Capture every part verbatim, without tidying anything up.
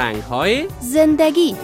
رنگ‌های زندگی.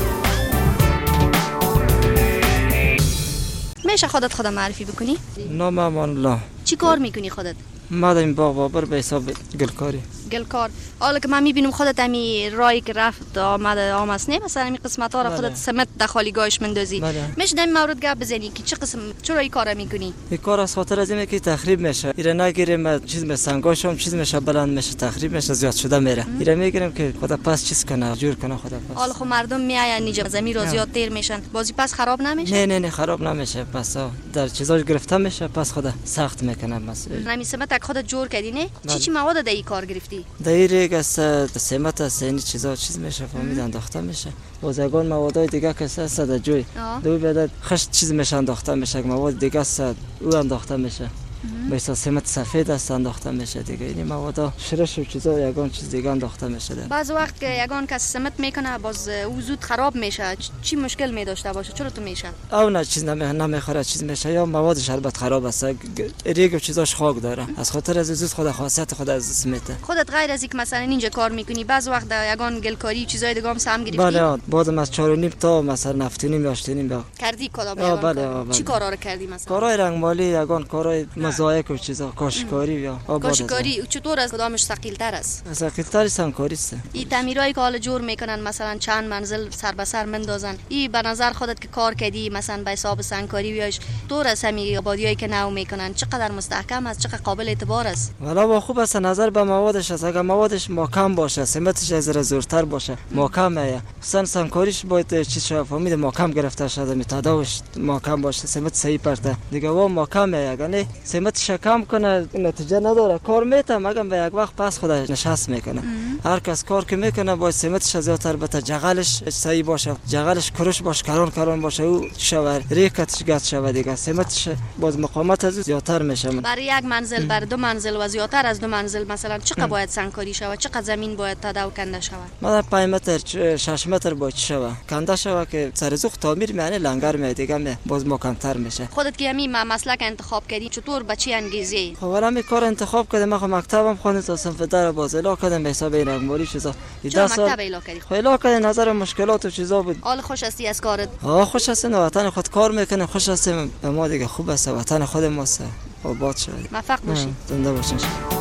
میشه خودت خودم معرفی بکنی؟ نام امان الله. چی کار میکنی خودت؟ ما در این باغ بابر به حساب گلکاری. گلکار. حالا که من میبینم خودت امی رای که رفت آمده آمست نه مثلا این قسمت ها را خودت سمت داخلی گاش مندازی. میشه در این مورد گپ بزنی که چه قسم چرا این کارا میکنی؟ این کار از خاطر از اینه که تخریب میشه. ایره نگیریم چیز مثلا گاشم چیز میشه بلند میشه تخریب میشه زیاد شده میره. ایره میگیریم که خدا پس چیز کنه جور کنه خدا پس. حالا خب مردم میاین اینجا زمین رو زیاد تیر میشن. بازی پس خراب نمیشه؟ نه نه نه خراب نمیشه. پس در چیزاش گرفته میشه پس خدا سخت میکنه مثلا. نمی سمت خودت جور کردی نه؟ چی چی مواد در این کار گرفتی؟ در این از سمت از این چیزا چیز میشه فهمید انداخته میشه. بازگان موادای دیگه که است در جوی دو بعد خشت چیز میشه انداخته میشه مواد دیگه است او انداخته میشه. مثلا سمت سفید است انداخته میشه دیگه این موادا شرش و چیزا یگان چیز دیگه انداخته میشه. بعض وقت که یگان کس سمت میکنه باز او زود خراب میشه چی مشکل می داشته باشه چرا تو میشه؟ او نه چیز نمی نمیخوره چیز میشه یا موادش البته خراب است ریگ و چیزاش خاک داره از خاطر از زود خود خاصیت خود از سمت. خودت غیر از اینکه مثلا اینجا کار میکنی بعض وقت یگان گلکاری چیزای دیگه هم سهم گرفتی؟ بله بعد از چهار و نیم تا مثلا نفت و نیم یا هشت و نیم کردی کدام یگان بله چی کارا رو کردی مثلا؟ کارهای رنگ مالی یگان کارهای مزایک و چیزا کاشکاری یا کاشکاری چطور از کدامش ثقیل تر است؟ ثقیل تر سنگکاری است. این تعمیرایی که حالا جور میکنن مثلا چند منزل سر به سر مندازن این به نظر خودت که کار کردی مثلا به حساب سنگکاری بیاش طور از همین آبادیایی که نو میکنن چقدر مستحکم است چقدر قابل اعتبار است؟ والا با خوب است نظر به موادش است اگر موادش محکم باشه سمتش از زورتر باشه محکم است مثلا سنگکاریش باید چیز شفا فهمید محکم گرفته شده متداوش محکم باشه سمت صحیح پرته دیگه وا محکم است اگر نه سمتش کم کنه نتیجه نداره کار میتم اگر به یک وقت پس خودش نشست میکنه. هر کس کار که میکنه باید سمتش زیادتر بته جغلش صحیح باشه جغلش کرش باشه کران کران باشه او شوار ریکتش گات شوه دیگه سمتش باز مقاومت از زیادتر میشه. برای یک منزل بر دو منزل و زیادتر از دو منزل مثلا چقدر باید سنگکاری شود چقدر زمین باید تداو کنده شود؟ مثلا پنج متر شش متر باید شوه کنده شوه که سر زوخ تعمیر میانه لنگر می دیگه می باز محکم‌تر میشه. خودت که همین مسلک انتخاب کردی چطور بچی انگیزی؟ خب ولی می کار انتخاب کردم من مکتبم خواندم تا صنف در باز الا کردم به حساب این رنگمالی چیزا. چرا مکتب الا کردی؟ خب الا کردم نظر مشکلات و چیزا بود. حال خوش هستی از کارت؟ ها خوش هستم وطن خود کار میکنم خوش هستم ما دیگه خوب است وطن خود ماست. آباد شد. موفق باشی. زنده باشین.